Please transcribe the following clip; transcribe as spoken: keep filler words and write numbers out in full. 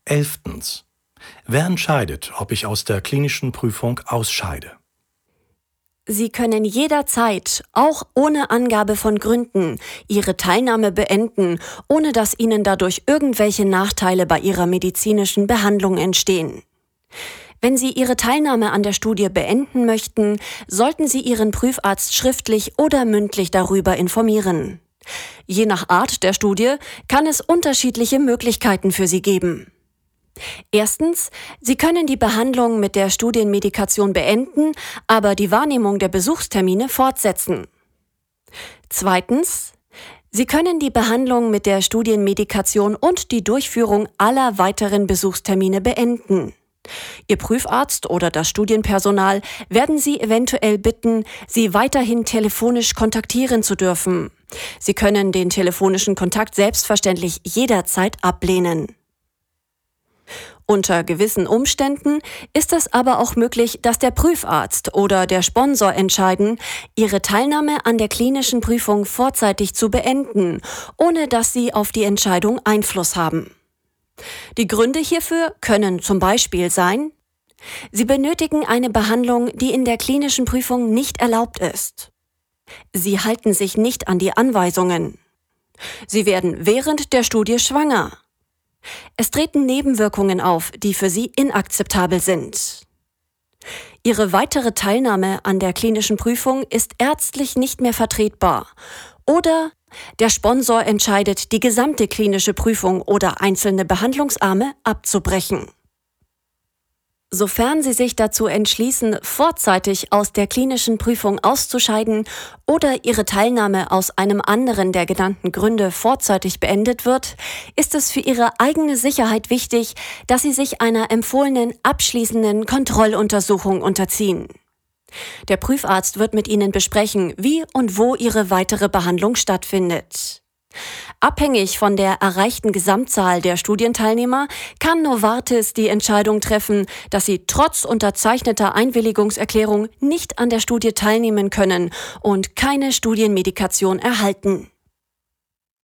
Elftens. Wer entscheidet, ob ich aus der klinischen Prüfung ausscheide? Sie können jederzeit, auch ohne Angabe von Gründen, Ihre Teilnahme beenden, ohne dass Ihnen dadurch irgendwelche Nachteile bei Ihrer medizinischen Behandlung entstehen. Wenn Sie Ihre Teilnahme an der Studie beenden möchten, sollten Sie Ihren Prüfarzt schriftlich oder mündlich darüber informieren. Je nach Art der Studie kann es unterschiedliche Möglichkeiten für Sie geben. Erstens, Sie können die Behandlung mit der Studienmedikation beenden, aber die Wahrnehmung der Besuchstermine fortsetzen. Zweitens, Sie können die Behandlung mit der Studienmedikation und die Durchführung aller weiteren Besuchstermine beenden. Ihr Prüfarzt oder das Studienpersonal werden Sie eventuell bitten, Sie weiterhin telefonisch kontaktieren zu dürfen. Sie können den telefonischen Kontakt selbstverständlich jederzeit ablehnen. Unter gewissen Umständen ist es aber auch möglich, dass der Prüfarzt oder der Sponsor entscheiden, Ihre Teilnahme an der klinischen Prüfung vorzeitig zu beenden, ohne dass Sie auf die Entscheidung Einfluss haben. Die Gründe hierfür können zum Beispiel sein: Sie benötigen eine Behandlung, die in der klinischen Prüfung nicht erlaubt ist. Sie halten sich nicht an die Anweisungen. Sie werden während der Studie schwanger. Es treten Nebenwirkungen auf, die für Sie inakzeptabel sind. Ihre weitere Teilnahme an der klinischen Prüfung ist ärztlich nicht mehr vertretbar. Oder der Sponsor entscheidet, die gesamte klinische Prüfung oder einzelne Behandlungsarme abzubrechen. Sofern Sie sich dazu entschließen, vorzeitig aus der klinischen Prüfung auszuscheiden oder Ihre Teilnahme aus einem anderen der genannten Gründe vorzeitig beendet wird, ist es für Ihre eigene Sicherheit wichtig, dass Sie sich einer empfohlenen abschließenden Kontrolluntersuchung unterziehen. Der Prüfarzt wird mit Ihnen besprechen, wie und wo Ihre weitere Behandlung stattfindet. Abhängig von der erreichten Gesamtzahl der Studienteilnehmer kann Novartis die Entscheidung treffen, dass sie trotz unterzeichneter Einwilligungserklärung nicht an der Studie teilnehmen können und keine Studienmedikation erhalten.